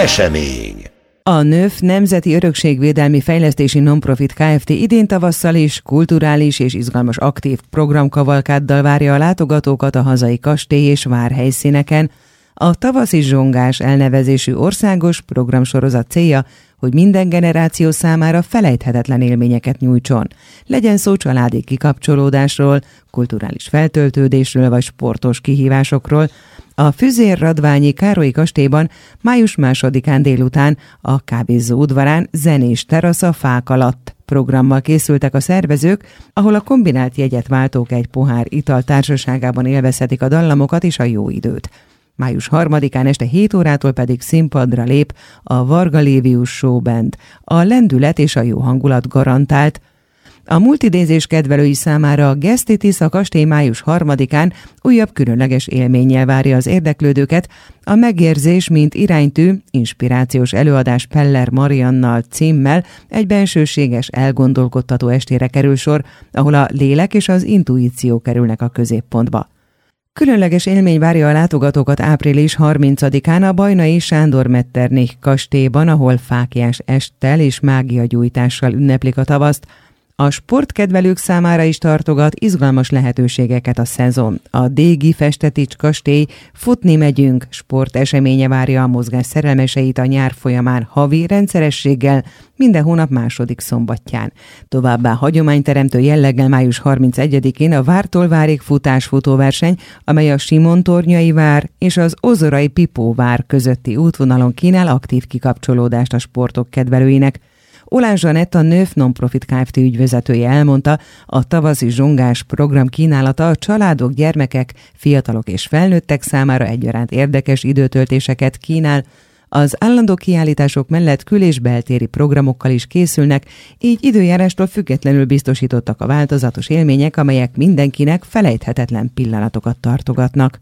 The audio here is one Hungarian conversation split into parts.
Esemény. A NÖF Nemzeti Örökségvédelmi Fejlesztési Nonprofit Kft. Idén tavasszal is kulturális és izgalmas aktív programkavalkáddal várja a látogatókat a hazai kastély és várhelyszíneken. A tavaszi zsongás elnevezésű országos programsorozat célja, hogy minden generáció számára felejthetetlen élményeket nyújtson. Legyen szó családi kikapcsolódásról, kulturális feltöltődésről vagy sportos kihívásokról. A Füzér-Radványi Károlyi kastélyban május 2-án délután a kávézó udvarán zenés terasz a fák alatt programmal készültek a szervezők, ahol a kombinált jegyet váltók egy pohár ital társaságában élvezhetik a dallamokat és a jó időt. Május 3-án este 7 órától pedig színpadra lép a Varga Lévius Showband. A lendület és a jó hangulat garantált. A multidézés kedvelői számára a Gesztitis a kastély május 3-án újabb különleges élménnyel várja az érdeklődőket. A Megérzés, mint iránytű, inspirációs előadás Peller Mariannal címmel egy bensőséges, elgondolkodtató estére kerül sor, ahol a lélek és az intuíció kerülnek a középpontba. Különleges élmény várja a látogatókat április 30-án a Bajnai Sándor Metternich kastélyban, ahol fáklyás esttel és mágiagyújtással ünneplik a tavaszt. A sportkedvelők számára is tartogat izgalmas lehetőségeket a szezon. A Dégi Festetics kastély Futni megyünk sporteseménye várja a mozgás szerelmeseit a nyár folyamán havi rendszerességgel, minden hónap második szombatján. Továbbá hagyományteremtő jelleggel május 31-én a Vártól Várig futás-futóverseny, amely a Simontornyai vár és az Ozorai Pipó vár közötti útvonalon kínál aktív kikapcsolódást a sportok kedvelőinek. Olán Zsanett, a NÖF Nonprofit Kft. Ügyvezetője elmondta, a tavaszi zsongás program kínálata a családok, gyermekek, fiatalok és felnőttek számára egyaránt érdekes időtöltéseket kínál. Az állandó kiállítások mellett kül- és beltéri programokkal is készülnek, így időjárástól függetlenül biztosítottak a változatos élmények, amelyek mindenkinek felejthetetlen pillanatokat tartogatnak.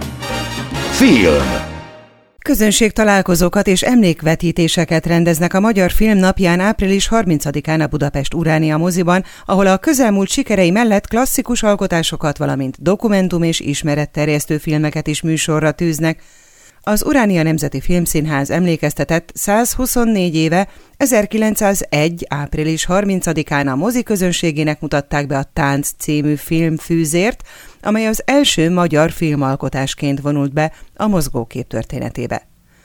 Film. Közönségtalálkozókat és emlékvetítéseket rendeznek a Magyar Film Napján április 30-án a Budapest Uránia moziban, ahol a közelmúlt sikerei mellett klasszikus alkotásokat, valamint dokumentum- és ismeretterjesztő filmeket is műsorra tűznek. Az Uránia Nemzeti Filmszínház emlékeztetett, 124 éve, 1901. április 30-án a mozi közönségének mutatták be a Tánc című filmfűzért, amely az első magyar filmalkotásként vonult be a mozgókép történetébe.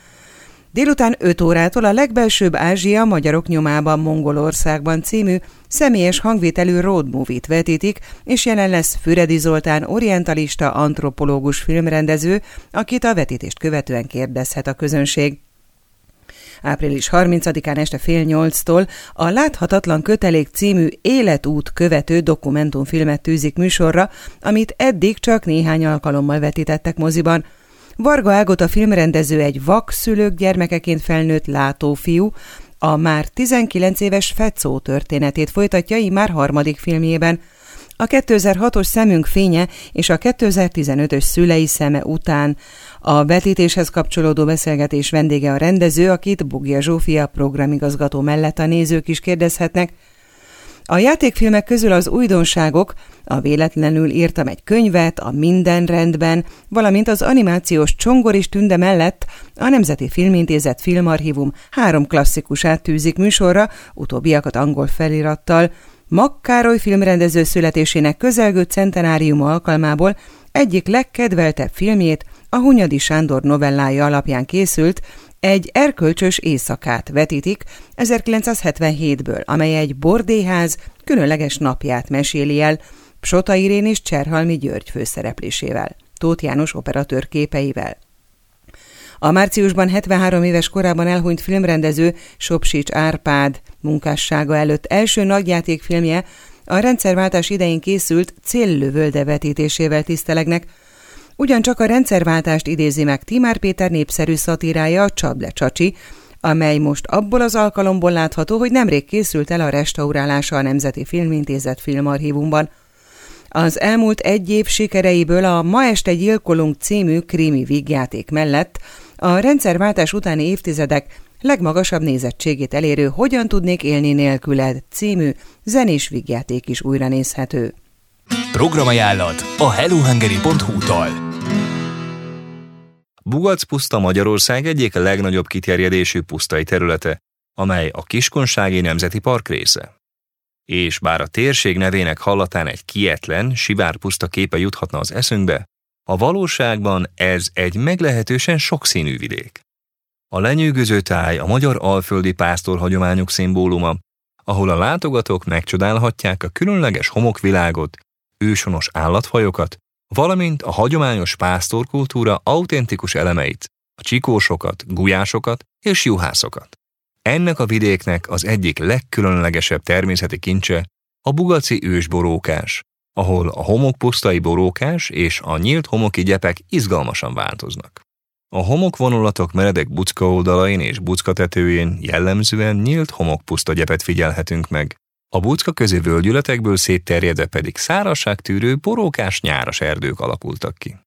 Délután 5 órától a Legbelsőbb Ázsia magyarok nyomában Mongolországban című személyes hangvételű road movie-t vetítik, és jelen lesz Füredi Zoltán orientalista antropológus filmrendező, akit a vetítést követően kérdezhet a közönség. Április 30-án este 7:30-tól a Láthatatlan kötelék című életút követő dokumentumfilmet tűzik műsorra, amit eddig csak néhány alkalommal vetítettek moziban. Varga Ágota filmrendező egy vak szülők gyermekeként felnőtt látófiú, a már 19 éves Fecó történetét folytatja immár 3. filmjében. A 2006-os Szemünk fénye és a 2015-ös Szülei szeme után. A vetítéshez kapcsolódó beszélgetés vendége a rendező, akit Bugja Zsófia programigazgató mellett a nézők is kérdezhetnek. A játékfilmek közül az újdonságok, a Véletlenül írtam egy könyvet, a Minden rendben, valamint az animációs Csongor és Tünde mellett a Nemzeti Filmintézet Filmarchívum 3 klasszikusát tűzik műsorra, utóbbiakat angol felirattal. Mag Károly filmrendező születésének közelgő centenáriuma alkalmából egyik legkedveltebb filmjét, a Hunyadi Sándor novellája alapján készült Egy erkölcsös éjszakát vetítik 1977-ből, amely egy bordélyház különleges napját meséli el, Psota Irén és Cserhalmi György főszereplésével, Tóth János operatőr képeivel. A márciusban 73 éves korában elhunyt filmrendező Sopsics Árpád munkássága előtt első nagyjátékfilmje a rendszerváltás idején készült Céllövölde vetítésével tisztelegnek. Ugyancsak a rendszerváltást idézi meg Timár Péter népszerű szatírája, a Csable Csacsi, amely most abból az alkalomból látható, hogy nemrég készült el a restaurálása a Nemzeti Filmintézet Filmarchívumban. Az elmúlt egy év sikereiből a Ma este gyilkolunk című krimi vígjáték mellett a rendszerváltás utáni évtizedek legmagasabb nézettségét elérő Hogyan tudnék élni nélküled című zenés vígjáték is újra nézhető. Programajánlat a hellohungary.hu-tól. Bugac puszta Magyarország egyik legnagyobb kiterjedésű pusztai területe, amely a Kiskunsági Nemzeti Park része. És bár a térség nevének hallatán egy kietlen, sivár puszta képe juthatna az eszünkbe, a valóságban ez egy meglehetősen sokszínű vidék. A lenyűgöző táj a magyar alföldi pásztorhagyományok szimbóluma, ahol a látogatók megcsodálhatják a különleges homokvilágot, őshonos állatfajokat, valamint a hagyományos pásztorkultúra autentikus elemeit, a csikósokat, gulyásokat és juhászokat. Ennek a vidéknek az egyik legkülönlegesebb természeti kincse a bugaci ősborókás, ahol a homokpusztai borókás és a nyílt homoki gyepek izgalmasan változnak. A homokvonulatok meredek bucka oldalain és bucka tetőjén jellemzően nyílt homokpuszta gyepet figyelhetünk meg, a bucka közi völgyületekből szétterjedve pedig szárazságtűrő borókás nyáras erdők alakultak ki.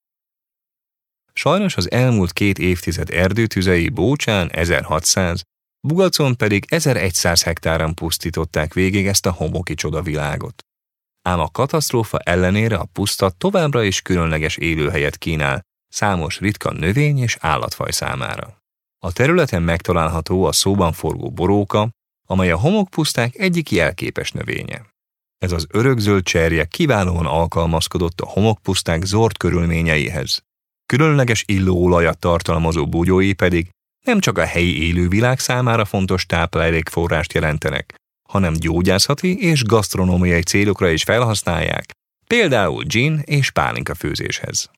Sajnos az elmúlt 2 évtized erdőtüzei Bócsán 1600, Bugacon pedig 1100 hektáron pusztították végig ezt a homoki csodavilágot. Ám a katasztrófa ellenére a puszta továbbra is különleges élőhelyet kínál számos ritka növény és állatfaj számára. A területen megtalálható a szóban forgó boróka, amely a homokpuszták egyik jelképes növénye. Ez az örökzöld cserje kiválóan alkalmazkodott a homokpuszták zord körülményeihez. Különleges illóolajat tartalmazó bugyói pedig nem csak a helyi élővilág számára fontos táplálékforrást jelentenek, hanem gyógyászati és gasztronómiai célokra is felhasználják, például gin és pálinka főzéshez.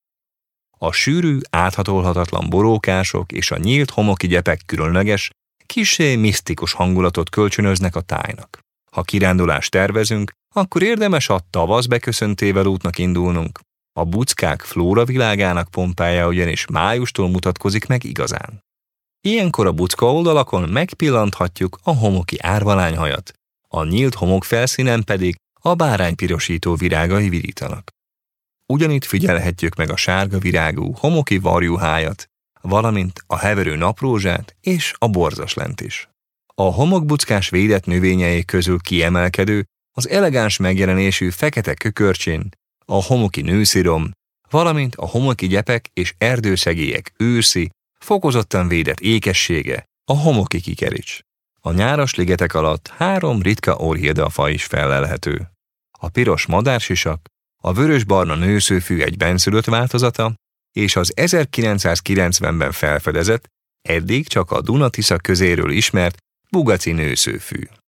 A sűrű, áthatolhatatlan borókások és a nyílt homoki gyepek különleges, kissé misztikus hangulatot kölcsönöznek a tájnak. Ha kirándulást tervezünk, akkor érdemes a tavasz beköszöntével útnak indulnunk. A buckák flóra világának pompája ugyanis májustól mutatkozik meg igazán. Ilyenkor a bucka oldalakon megpillanthatjuk a homoki árvalányhajat, a nyílt homok felszínen pedig a báránypirosító virágai virítanak. Ugyanitt figyelhetjük meg a sárga virágú homoki varjuhájat, valamint a heverő naprózsát és a borzaslent is. A homokbuckás védett növényei közül kiemelkedő az elegáns megjelenésű fekete kökörcsén, a homoki nőszirom, valamint a homoki gyepek és erdőszegélyek őszi, fokozottan védett ékessége, a homoki kikerics. A nyáras ligetek alatt 3 ritka orchideafaj is fellelhető. A piros madársisak, a vörös-barna nőszőfű egy benszülött változata, és az 1990-ben felfedezett, eddig csak a Duna-Tisza közéről ismert bugaci nőszőfű.